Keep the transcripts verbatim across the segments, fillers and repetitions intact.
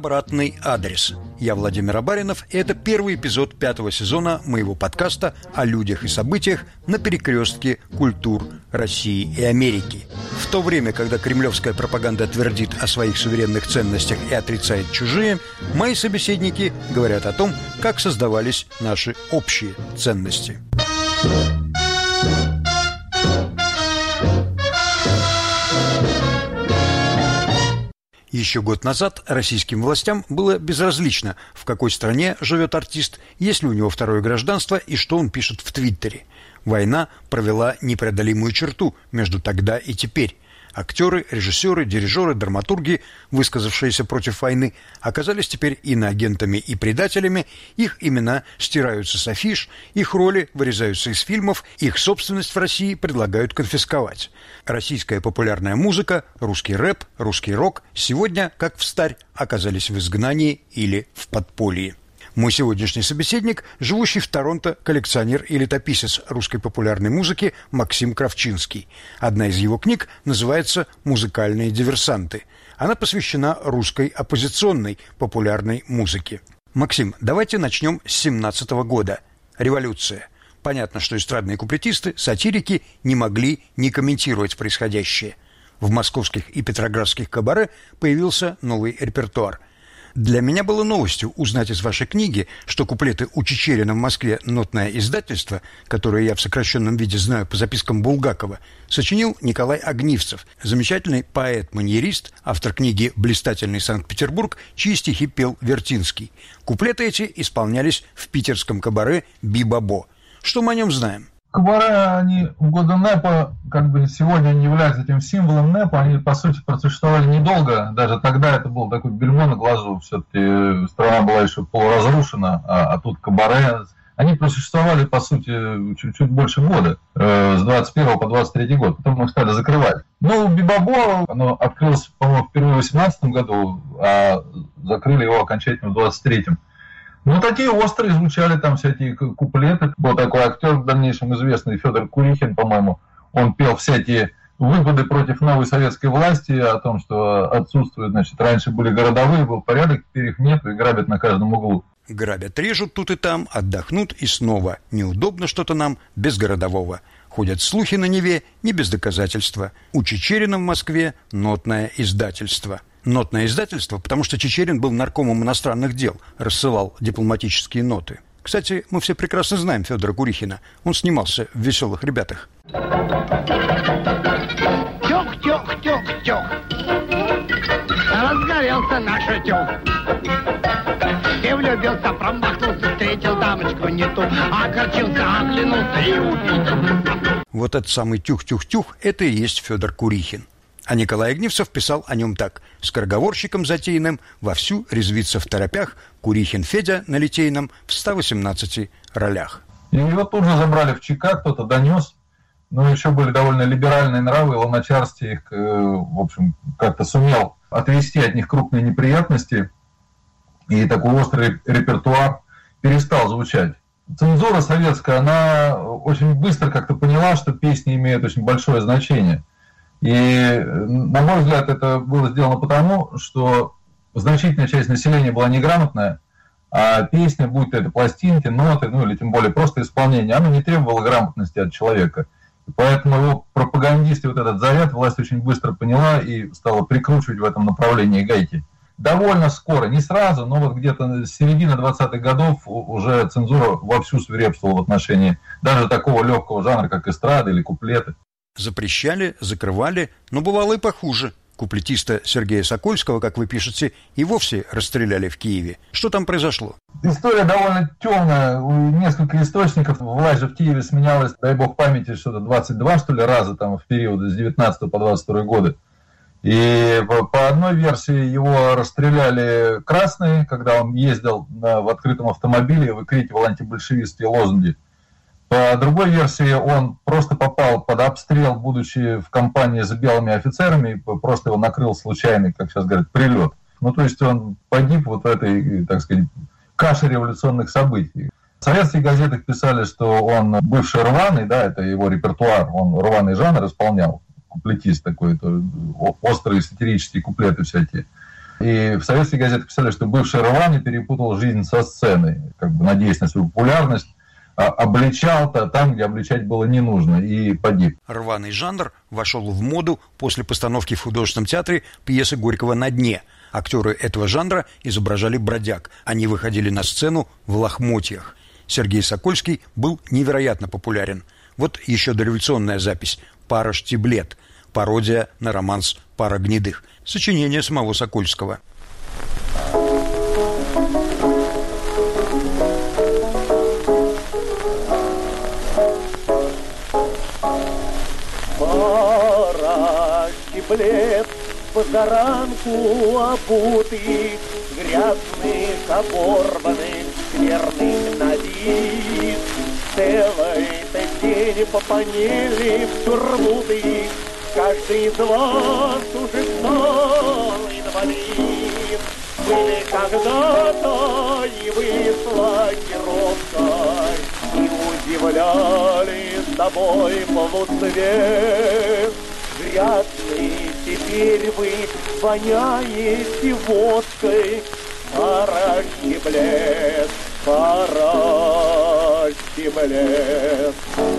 обратный адрес. Я Владимир Абаринов, и это первый эпизод пятого сезона моего подкаста о людях и событиях на перекрестке культур России и Америки. В то время, когда кремлевская пропаганда твердит о своих суверенных ценностях и отрицает чужие, мои собеседники говорят о том, как создавались наши общие ценности. Еще год назад российским властям было безразлично, в какой стране живет артист, есть ли у него второе гражданство и что он пишет в Твиттере. Война провела непреодолимую черту между тогда и теперь. Актеры, режиссеры, дирижеры, драматурги, высказавшиеся против войны, оказались теперь иноагентами и предателями, их имена стираются с афиш, их роли вырезаются из фильмов, их собственность в России предлагают конфисковать. Российская популярная музыка, русский рэп, русский рок сегодня, как встарь, оказались в изгнании или в подполье. Мой сегодняшний собеседник – живущий в Торонто коллекционер и летописец русской популярной музыки Максим Кравчинский. Одна из его книг называется «Музыкальные диверсанты». Она посвящена русской оппозиционной популярной музыке. Максим, давайте начнем с семнадцатого года. Революция. Понятно, что эстрадные куплетисты, сатирики не могли не комментировать происходящее. В московских и петроградских кабаре появился новый репертуар. Для меня было новостью узнать из вашей книги, что куплеты у Чичерина в Москве «Нотное издательство», которое я в сокращенном виде знаю по запискам Булгакова, сочинил Николай Огнивцев, замечательный поэт-маньерист, автор книги «Блистательный Санкт-Петербург», чьи стихи пел Вертинский. Куплеты эти исполнялись в питерском кабаре «Би-Бабо». Что мы о нем знаем? Кабаре, они в годы НЭПа, как бы сегодня не являются этим символом НЭПа, они, по сути, просуществовали недолго. Даже тогда это был такой бельмо на глазу, все-таки страна была еще полуразрушена, а, а тут кабаре. Они просуществовали, по сути, чуть-чуть больше года, э, с двадцать первого по двадцать третий год, потом их стали закрывать. Ну, Би-Бабо, оно открылось, по-моему, впервые в восемнадцатом году, а закрыли его окончательно в двадцать третьем. Ну, такие острые звучали там всякие куплеты. Был такой актер в дальнейшем известный, Федор Курихин, по-моему. Он пел всякие выпады против новой советской власти, о том, что отсутствует, значит, раньше были городовые, был порядок, теперь их нет, и грабят на каждом углу. Грабят, режут тут и там, отдохнут и снова. Неудобно что-то нам без городового. Ходят слухи на Неве, не без доказательства. У Чичерина в Москве нотное издательство. Нотное издательство, потому что Чичерин был наркомом иностранных дел, рассылал дипломатические ноты. Кстати, мы все прекрасно знаем Федора Курихина. Он снимался в «Веселых ребятах». Тёк-тёк-тёк-тёк. Разгорелся наш утёк. И влюбился, промахнулся, встретил дамочку не ту, огорчился, оглянулся и увидел. Вот этот самый тюх-тюх-тюх – это и есть Федор Курихин. А Николай Огнивцев писал о нем так: «Скороговорщиком затейным вовсю резвится в торопях Курихин Федя на Литейном в ста восемнадцати ролях». И его тут же забрали в ЧК, кто-то донес. Но еще были довольно либеральные нравы, и Луначарский их, в общем, как-то сумел отвести от них крупные неприятности. И такой острый репертуар перестал звучать. Цензура советская, она очень быстро как-то поняла, что песни имеют очень большое значение. И, на мой взгляд, это было сделано потому, что значительная часть населения была неграмотная, а песня, будь то это пластинки, ноты, ну или тем более просто исполнение, она не требовала грамотности от человека. И поэтому его пропагандисты, вот этот заряд, власть очень быстро поняла и стала прикручивать в этом направлении гайки. Довольно скоро, не сразу, но вот где-то с середины двадцатых годов уже цензура вовсю свирепствовала в отношении даже такого легкого жанра, как эстрада или куплеты. Запрещали, закрывали, но бывало и похуже. Куплетиста Сергея Сокольского, как вы пишете, и вовсе расстреляли в Киеве. Что там произошло? История довольно темная. У нескольких источников власть же в Киеве сменялась, дай бог памяти, что-то двадцать два, что ли, раза там в период с девятнадцатого по двадцать второй годы. И по одной версии его расстреляли красные, когда он ездил на, в открытом автомобиле и выкрикивал антибольшевистские лозунги. По другой версии, он просто попал под обстрел, будучи в компании с белыми офицерами, и просто его накрыл случайный, как сейчас говорят, прилет. Ну, то есть он погиб вот в этой, так сказать, каше революционных событий. В советских газетах писали, что он бывший рваный, да, это его репертуар, он рваный жанр исполнял, куплетист такой, то острые сатирические куплеты всякие. И в советских газетах писали, что бывший рваный перепутал жизнь со сценой, как бы надеясь на свою популярность, обличал-то там, где обличать было не нужно, и погиб. Рваный жанр вошел в моду после постановки в художественном театре пьесы Горького «На дне». Актеры этого жанра изображали бродяг. Они выходили на сцену в лохмотьях. Сергей Сокольский был невероятно популярен. Вот еще дореволюционная запись «Пара штиблет», пародия на романс «Пара гнедых», сочинение самого Сокольского. Пара штиблет позаранку обутых, грязных, оборванных, скверных на вид. Целый-то день попонели в тюрмуты, каждый из вас уже стал инвалид. Были когда-то и вы слакировкой, и удивляли с тобой полуцвет. Грязный теперь вы воняете водкой, пара щеблет, пара щеблет.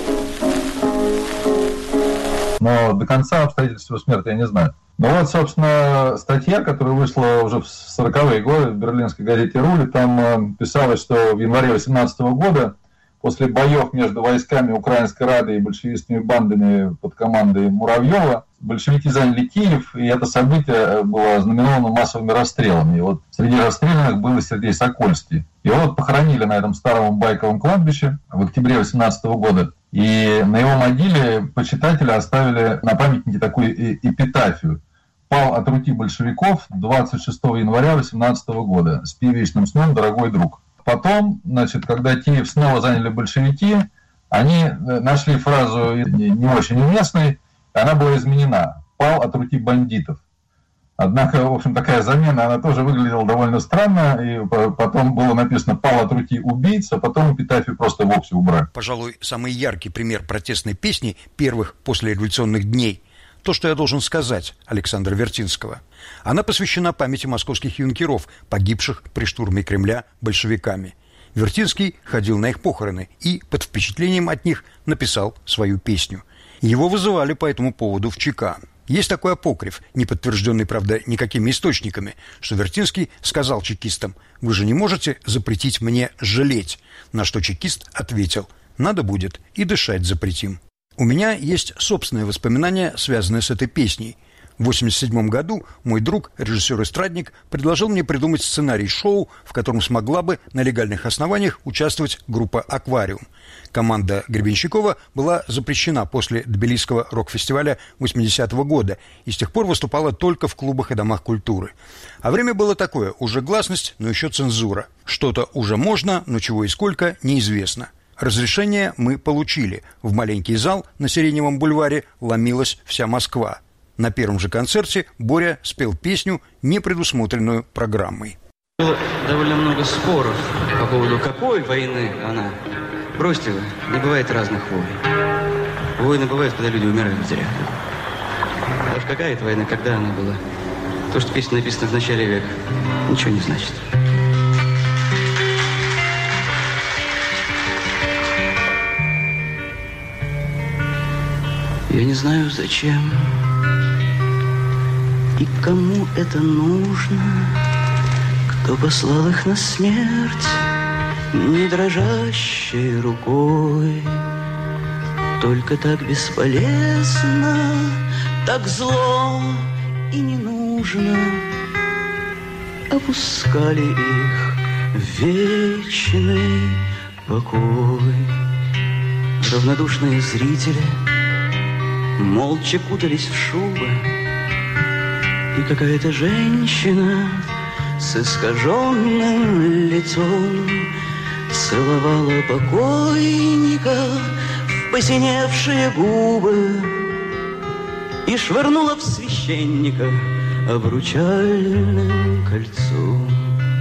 Но до конца обстоятельств его смерти я не знаю. Ну вот, собственно, статья, которая вышла уже в сороковые годы в берлинской газете «Рули», там писалось, что в январе восемнадцатого года после боев между войсками Украинской Рады и большевистскими бандами под командой Муравьева большевики заняли Киев, и это событие было ознаменовано массовыми расстрелами. И вот среди расстрелянных был и Сергей Сокольский. Его вот похоронили на этом старом байковом кладбище в октябре восемнадцатого года. И на его могиле почитатели оставили на памятнике такую эпитафию. «Пал от руки большевиков двадцать шестого января восемнадцатого года. Спи вечным сном, дорогой друг». Потом, значит, когда Киев снова заняли большевики, они нашли фразу не очень уместной, она была изменена. «Пал от руки бандитов». Однако, в общем, такая замена, она тоже выглядела довольно странно, и потом было написано «Пал от руки убийц», а потом эпитафию просто вовсе убрали. Пожалуй, самый яркий пример протестной песни первых послереволюционных дней – «То, что я должен сказать» Александра Вертинского. Она посвящена памяти московских юнкеров, погибших при штурме Кремля большевиками. Вертинский ходил на их похороны и, под впечатлением от них, написал свою песню. Его вызывали по этому поводу в ЧК. Есть такой апокриф, не подтвержденный, правда, никакими источниками, что Вертинский сказал чекистам: «Вы же не можете запретить мне жалеть», на что чекист ответил: «Надо будет, и дышать запретим». У меня есть собственные воспоминания, связанные с этой песней. В восемьдесят седьмом году мой друг, режиссер-эстрадник, предложил мне придумать сценарий шоу, в котором смогла бы на легальных основаниях участвовать группа «Аквариум». Команда Гребенщикова была запрещена после Тбилисского рок-фестиваля восьмидесятого года и с тех пор выступала только в клубах и домах культуры. А время было такое: уже гласность, но еще цензура. Что-то уже можно, но чего и сколько – неизвестно. Разрешение мы получили. В маленький зал на Сиреневом бульваре ломилась вся Москва. На первом же концерте Боря спел песню, не предусмотренную программой. Было довольно много споров по поводу, какой войны она. Бросьте вы, не бывает разных войн. Войны бывают, когда люди умирают зря. А уж какая это война, когда она была? То, что песня написана в начале века, ничего не значит. Я не знаю, зачем и кому это нужно, кто послал их на смерть не дрожащей рукой. Только так бесполезно, так зло и не нужно опускали их в вечный покой. Равнодушные зрители молча кутались в шубы, и какая-то женщина с искаженным лицом целовала покойника в посиневшие губы и швырнула в священника обручальным кольцом.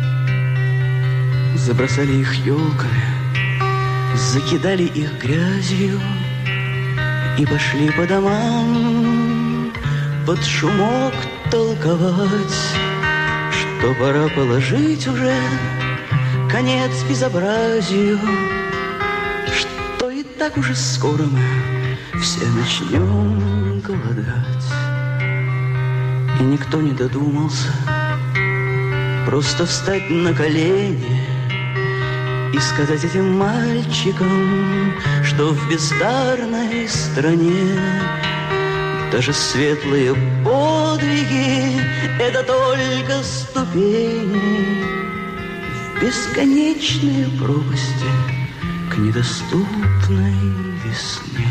Забросали их елками, закидали их грязью и пошли по домам под шумок толковать, что пора положить уже конец безобразию, что и так уже скоро мы все начнем голодать. И никто не додумался просто встать на колени и сказать этим мальчикам, что в бездарной стране даже светлые подвиги — это только ступени в бесконечные пропасти к недоступной весне.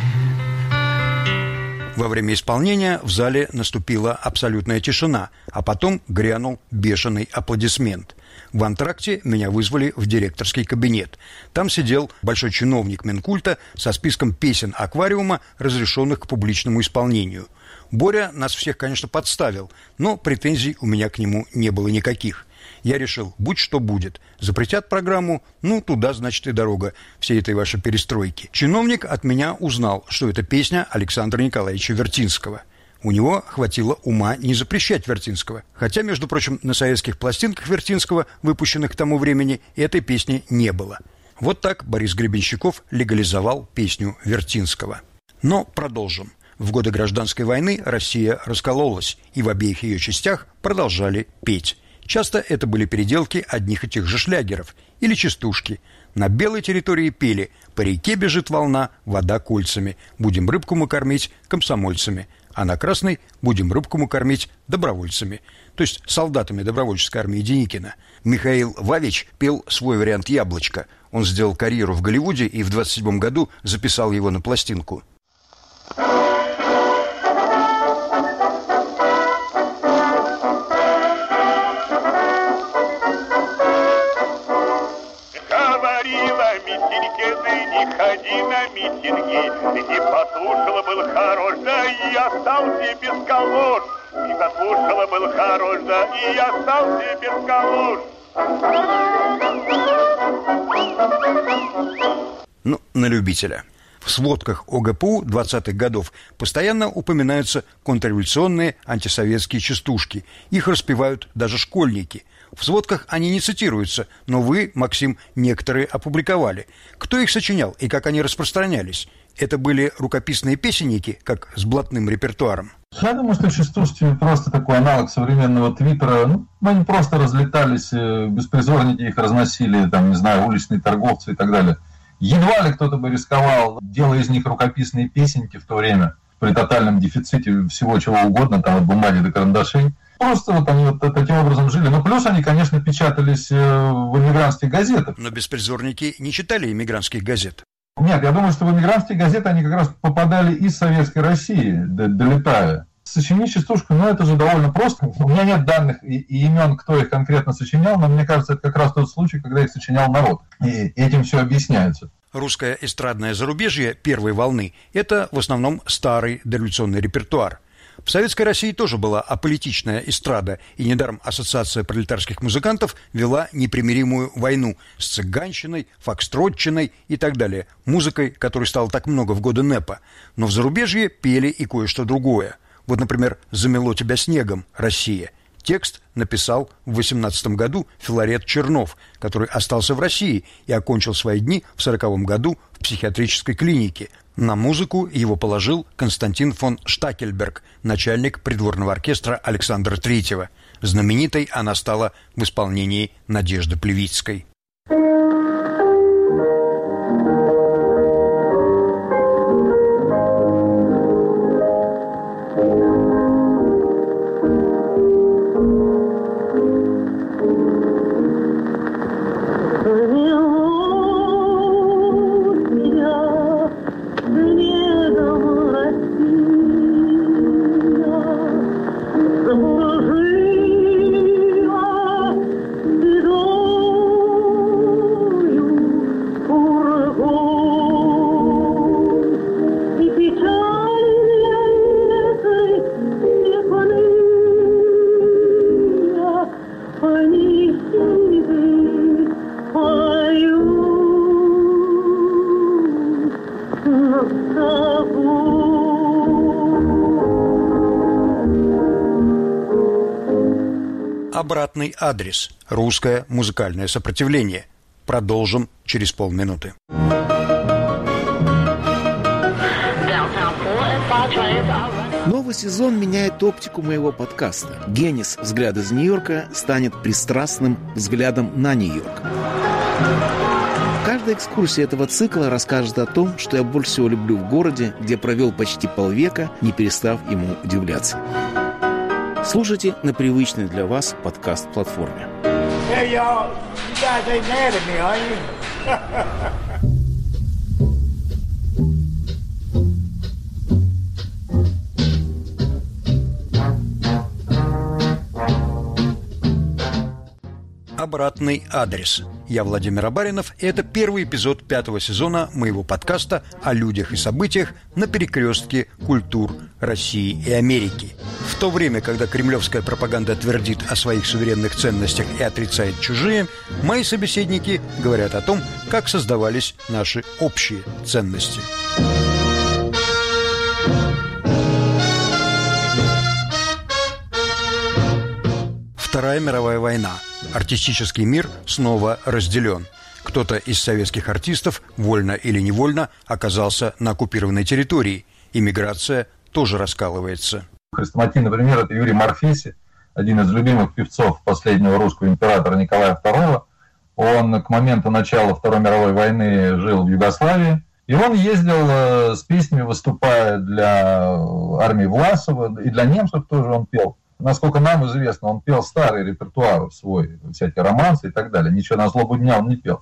Во время исполнения в зале наступила абсолютная тишина, а потом грянул бешеный аплодисмент. В антракте меня вызвали в директорский кабинет. Там сидел большой чиновник Минкульта со списком песен «Аквариума», разрешенных к публичному исполнению. Боря нас всех, конечно, подставил, но претензий у меня к нему не было никаких. Я решил, будь что будет. Запретят программу, ну, туда, значит, и дорога всей этой вашей перестройки. Чиновник от меня узнал, что это песня Александра Николаевича Вертинского. У него хватило ума не запрещать Вертинского. Хотя, между прочим, на советских пластинках Вертинского, выпущенных к тому времени, этой песни не было. Вот так Борис Гребенщиков легализовал песню Вертинского. Но продолжим. В годы Гражданской войны Россия раскололась, и в обеих ее частях продолжали петь. Часто это были переделки одних и тех же шлягеров или частушки. На белой территории пели «По реке бежит волна, вода кольцами, будем рыбку мы кормить комсомольцами», а на красной «Будем рыбку мы кормить добровольцами», то есть солдатами добровольческой армии Деникина. Михаил Вавич пел свой вариант «Яблочко». Он сделал карьеру в Голливуде и в двадцать седьмом году записал его на пластинку. Ходи на митинги, не послушала, был хорош, да и остался без калош. Не послушала, был хорош, да и остался без калош. Ну, на любителя. В сводках ОГПУ двадцатых годов постоянно упоминаются контрреволюционные антисоветские частушки. Их распевают даже школьники. В сводках они не цитируются, но вы, Максим, некоторые опубликовали. Кто их сочинял и как они распространялись? Это были рукописные песенники, как с блатным репертуаром? Я думаю, что частушки просто такой аналог современного твиттера. Ну, они просто разлетались, беспризорники их разносили, там, не знаю, уличные торговцы и так далее. Едва ли кто-то бы рисковал, делая из них рукописные песенки в то время, при тотальном дефиците всего чего угодно, там от бумаги до карандашей. Просто вот они вот таким образом жили. Ну, плюс они, конечно, печатались в эмигрантских газетах. Но беспризорники не читали эмигрантских газет. Нет, я думаю, что в эмигрантские газеты они как раз попадали из Советской России, долетая. Сочинить частушку, ну, это же довольно просто. У меня нет данных и, и имен, кто их конкретно сочинял, но мне кажется, это как раз тот случай, когда их сочинял народ. И этим все объясняется. Русское эстрадное зарубежье первой волны – это в основном старый дореволюционный репертуар. В Советской России тоже была аполитичная эстрада, и недаром Ассоциация пролетарских музыкантов вела непримиримую войну с цыганщиной, фокстротчиной и так далее, музыкой, которой стало так много в годы НЭПа. Но в зарубежье пели и кое-что другое. Вот, например, «Замело тебя снегом, Россия». Текст написал в восемнадцатом году Филарет Чернов, который остался в России и окончил свои дни в сороковом году в психиатрической клинике. На музыку его положил Константин фон Штакельберг, начальник придворного оркестра Александра Третьего. Знаменитой она стала в исполнении Надежды Плевицкой. Заворожила, и до Обратный адрес. Русское музыкальное сопротивление. Продолжим через полминуты. Новый сезон меняет оптику моего подкаста. Генис «Взгляд из Нью-Йорка» станет пристрастным взглядом на Нью-Йорк. Каждая экскурсия этого цикла расскажет о том, что я больше всего люблю в городе, где провел почти полвека, не перестав ему удивляться. Слушайте на привычной для вас подкаст-платформе. Hey, y'all, you guys ain't mad at me, are you? Обратный адрес. Я Владимир Абаринов, и это первый эпизод пятого сезона моего подкаста о людях и событиях на перекрестке культур России и Америки. В то время, когда кремлевская пропаганда твердит о своих суверенных ценностях и отрицает чужие, мои собеседники говорят о том, как создавались наши общие ценности. Вторая мировая война. Артистический мир снова разделен. Кто-то из советских артистов, вольно или невольно, оказался на оккупированной территории. Иммиграция тоже раскалывается. Хрестоматий, например, это Юрий Марфеси, один из любимых певцов последнего русского императора Николая второго. Он к моменту начала Второй мировой войны жил в Югославии. И он ездил с песнями, выступая для армии Власова, и для немцев тоже он пел. Насколько нам известно, он пел старый репертуар свой, всякие романсы и так далее. Ничего на злобу дня он не пел.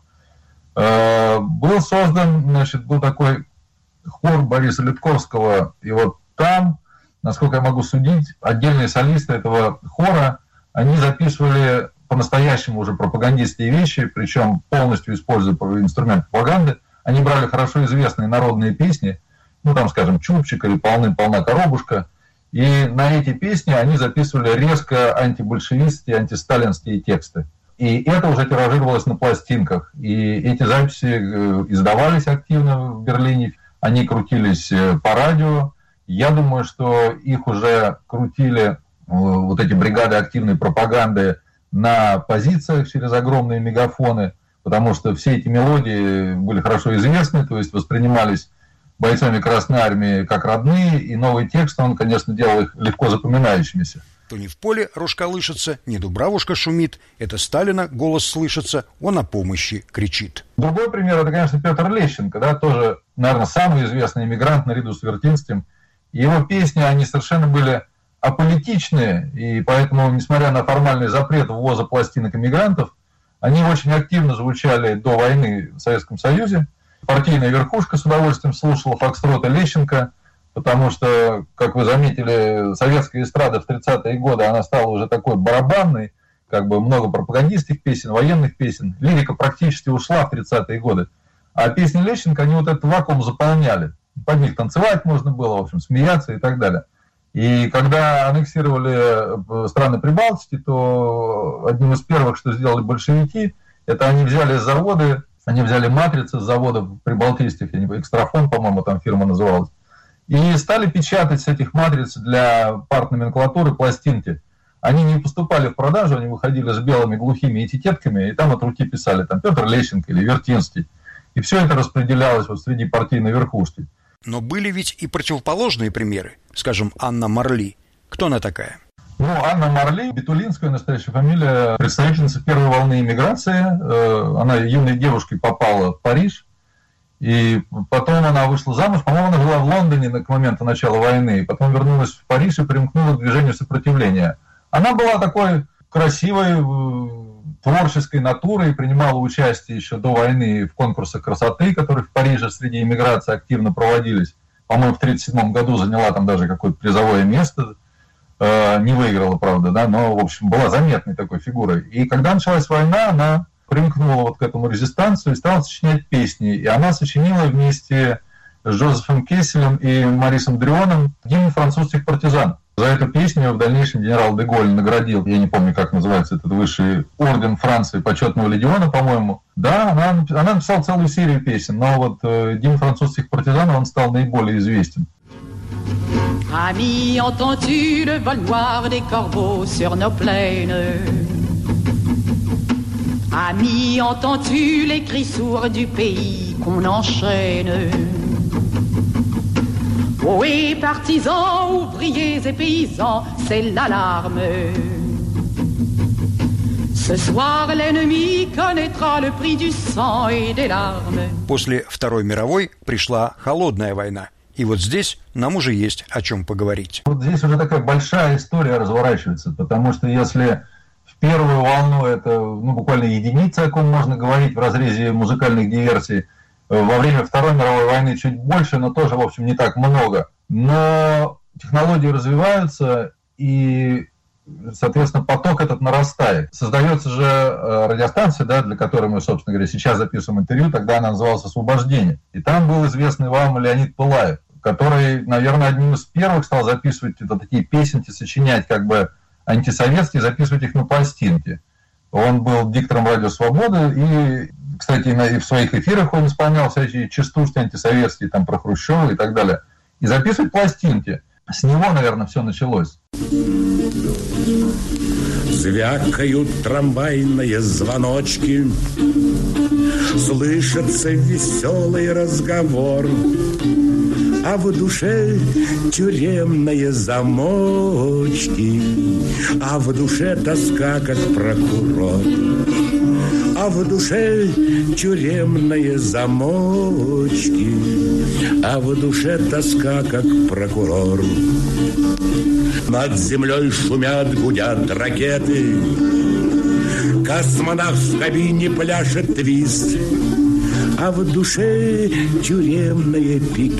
Был создан, значит, был такой хор Бориса Литковского, и вот там, насколько я могу судить, отдельные солисты этого хора, они записывали по-настоящему уже пропагандистские вещи, причем полностью используя инструмент пропаганды. Они брали хорошо известные народные песни, ну там, скажем, «Чубчик» или «Полным-полна коробушка», и на эти песни они записывали резко антибольшевистские, антисталинские тексты. И это уже тиражировалось на пластинках. И эти записи издавались активно в Берлине, они крутились по радио. Я думаю, что их уже крутили, вот эти бригады активной пропаганды, на позициях через огромные мегафоны, потому что все эти мелодии были хорошо известны, то есть воспринимались бойцами Красной Армии как родные, и новый текст, он, конечно, делал их легко запоминающимися. То не в поле рожка лышится, не дубравушка шумит, это Сталина голос слышится, он о помощи кричит. Другой пример, это, конечно, Петр Лещенко, да, тоже, наверное, самый известный эмигрант наряду с Вертинским. Его песни, они совершенно были аполитичные, и поэтому, несмотря на формальный запрет ввоза пластинок эмигрантов, они очень активно звучали до войны в Советском Союзе. Партийная верхушка с удовольствием слушала фокстроты Лещенко, потому что, как вы заметили, советская эстрада в тридцатые годы, она стала уже такой барабанной, как бы много пропагандистских песен, военных песен. Лирика практически ушла в тридцатые годы. А песни Лещенко, они вот этот вакуум заполняли. Под них танцевать можно было, в общем, смеяться и так далее. И когда аннексировали страны Прибалтики, то одним из первых, что сделали большевики, это они взяли заводы, они взяли матрицы с заводов прибалтийских, Экстрафон, по-моему, там фирма называлась, и стали печатать с этих матриц для партноменклатуры пластинки. Они не поступали в продажу, они выходили с белыми глухими этикетками, и там от руки писали там Петр Лещенко или Вертинский. И все это распределялось вот среди партийной верхушки. Но были ведь и противоположные примеры. Скажем, Анна Марли. Кто она такая? Ну, Анна Марли, Бетулинская настоящая фамилия, представительница первой волны иммиграции. Она юной девушкой попала в Париж. И потом она вышла замуж. По-моему, она жила в Лондоне к моменту начала войны. Потом вернулась в Париж и примкнула к движению сопротивления. Она была такой красивой, творческой натурой, принимала участие еще до войны в конкурсах красоты, которые в Париже среди иммиграции активно проводились. По-моему, в тридцать седьмом году заняла там даже какое-то призовое место. Не выиграла, правда, да, но, в общем, была заметной такой фигурой. И когда началась война, она примкнула вот к этому резистанцию и стала сочинять песни. И она сочинила вместе с Жозефом Кесселем и Марисом Дрионом гимн французских партизан. За эту песню в дальнейшем генерал де Голль наградил, я не помню, как называется этот высший орден Франции, почетного легиона, по-моему. Да, она, она написала целую серию песен, но вот э, гимн французских партизан, он стал наиболее известен. Amis, entends-tu le vol noir des corbeaux sur nos plaines? Amis, entends-tu les cris sourds du pays qu'on enchaîne? Oui, partisans, ouvriers et paysans, c'est l'alarme. Ce soir, l'ennemi connaîtra le prix du sang et des larmes. После Второй мировой пришла холодная война. И вот здесь нам уже есть о чем поговорить. Вот здесь уже такая большая история разворачивается, потому что если в первую волну это ну, буквально единицы, о ком можно говорить в разрезе музыкальных диверсий, во время Второй мировой войны чуть больше, но тоже, в общем, не так много. Но технологии развиваются, и, соответственно, поток этот нарастает. Создается же радиостанция, да, для которой мы, собственно говоря, сейчас записываем интервью, тогда она называлась «Освобождение». И там был известный вам Леонид Пылаев, который, наверное, одним из первых стал записывать это, такие песенки, сочинять как бы антисоветские, записывать их на пластинки. Он был диктором «Радио Свободы», и, кстати, и в своих эфирах он исполнял всякие частушки антисоветские, там, про Хрущева и так далее. И записывать пластинки. С него, наверное, все началось. Звякают трамвайные звоночки, слышится веселый разговор, а в душе тюремные замочки, а в душе тоска, как прокурор. А в душе тюремные замочки, а в душе тоска, как прокурор. Над землей шумят, гудят ракеты, космонавт в кабине пляшет твист, а в душе тюремные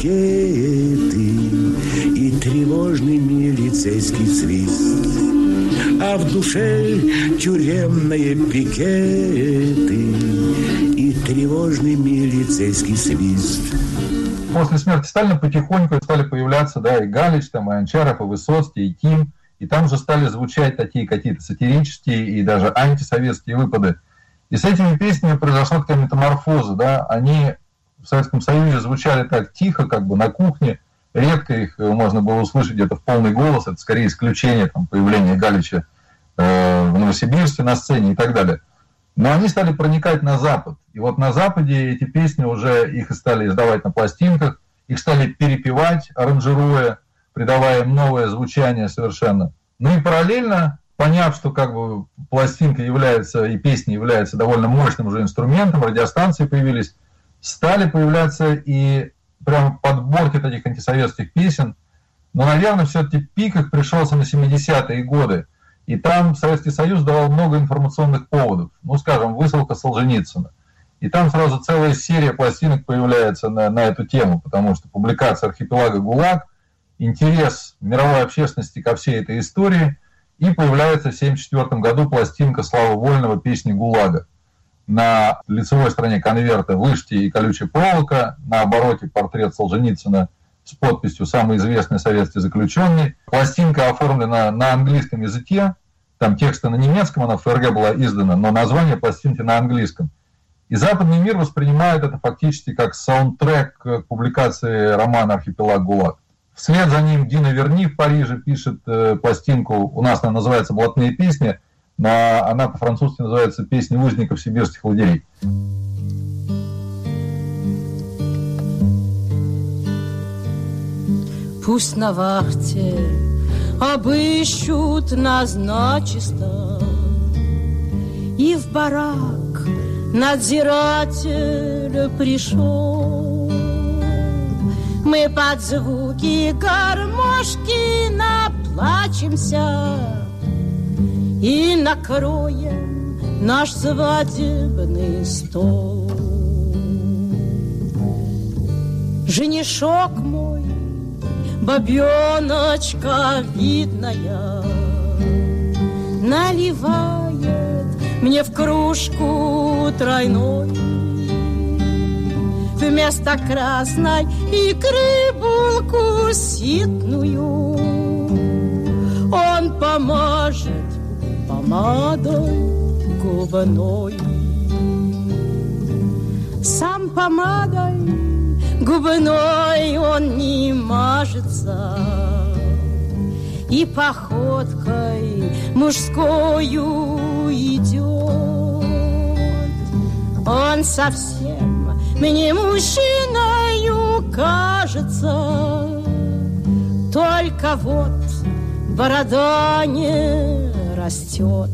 пикеты и тревожный милицейский свист. А в душе тюремные пикеты и тревожный милицейский свист. После смерти Сталина потихоньку стали появляться, да, и Галич, там, и Анчаров, и Высоцкий, и Ким, и там же стали звучать такие какие-то сатирические и даже антисоветские выпады. И с этими песнями произошла такая метаморфоза, да, они в Советском Союзе звучали так тихо, как бы на кухне, редко их можно было услышать где-то в полный голос, это скорее исключение, там, появления Галича э, в Новосибирске на сцене и так далее. Но они стали проникать на Запад. И вот на Западе эти песни уже, их и стали издавать на пластинках, их стали перепевать, аранжируя, придавая им новое звучание совершенно. Ну и параллельно, поняв, что как бы пластинка является, и песни являются довольно мощным уже инструментом, радиостанции появились, стали появляться и прям подборки таких антисоветских песен. Но, наверное, все-таки пик их пришелся на семидесятые годы. И там Советский Союз давал много информационных поводов. Ну, скажем, высылка Солженицына. И там сразу целая серия пластинок появляется на, на эту тему, потому что публикация «Архипелага ГУЛАГ», интерес мировой общественности ко всей этой истории, и появляется в семьдесят четвёртом году пластинка «Слава Вольного. Песни ГУЛАГа». На лицевой стороне конверта вышки и колючая проволока, на обороте портрет Солженицына с подписью «Самый известный советский заключенный». Пластинка оформлена на английском языке, там тексты на немецком, она в ФРГ была издана, но название пластинки на английском. И западный мир воспринимает это фактически как саундтрек к публикации романа «Архипелаг ГУЛАГ». Вслед за ним Дина Верни в Париже пишет э, пластинку, у нас она называется «Блатные песни», но она по-французски называется «Песни узников сибирских лагерей». Пусть на вахте обыщут нас начисто, и в барак надзиратель пришел. Мы под звуки гармошки наплачемся и накроем наш свадебный стол. Женишок мой, бабеночка видная, наливает мне в кружку тройной вместо красной икры булку ситную. Он помажет помадой губной, сам помадой губной он не мажется, и походкой мужскою идет. он совсем мне мужчиною кажется. Только вот борода не растет.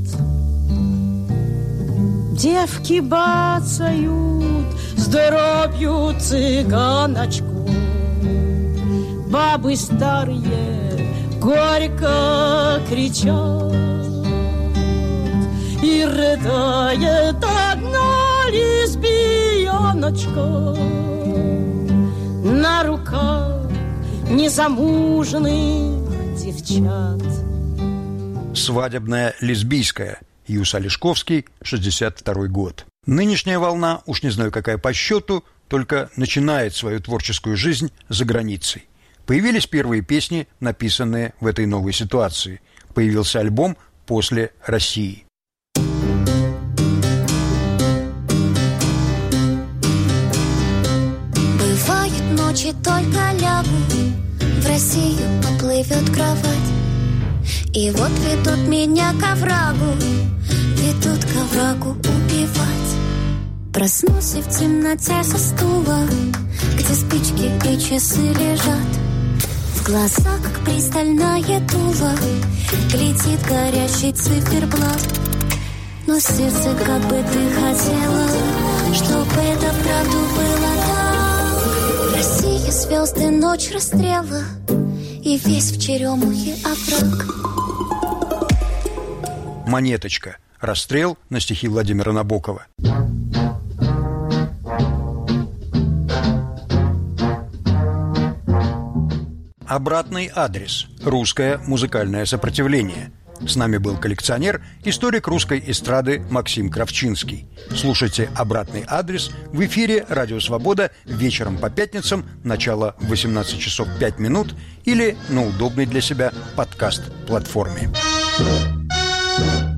Девки бацают здоровью цыганочку, бабы старые горько кричат, и рыдает одна лесбияночка на руках незамужних девчат. Свадебная лесбийская. Юс Олешковский, шестьдесят второй год. Нынешняя волна, уж не знаю какая по счету, только начинает свою творческую жизнь за границей. Появились первые песни, написанные в этой новой ситуации. Появился альбом «После России». Бывают ночи, только лягу, в Россию поплывет кровать. И вот ведут меня к оврагу, ведут к оврагу убивать. Проснусь и в темноте со стула, где спички и часы лежат. В глаза, как пристальное дуло, глядит горящий циферблат. Но сердце, как бы ты хотела, чтобы это правду было так. Россия, звезды, ночь расстрела, и весь в черемухе овраг. «Монеточка». Расстрел на стихи Владимира Набокова. Обратный адрес. Русское музыкальное сопротивление. С нами был коллекционер, историк русской эстрады Максим Кравчинский. Слушайте «Обратный адрес» в эфире «Радио Свобода» вечером по пятницам, начало в восемнадцать часов пять минут или на удобной для себя подкаст-платформе. Thank you.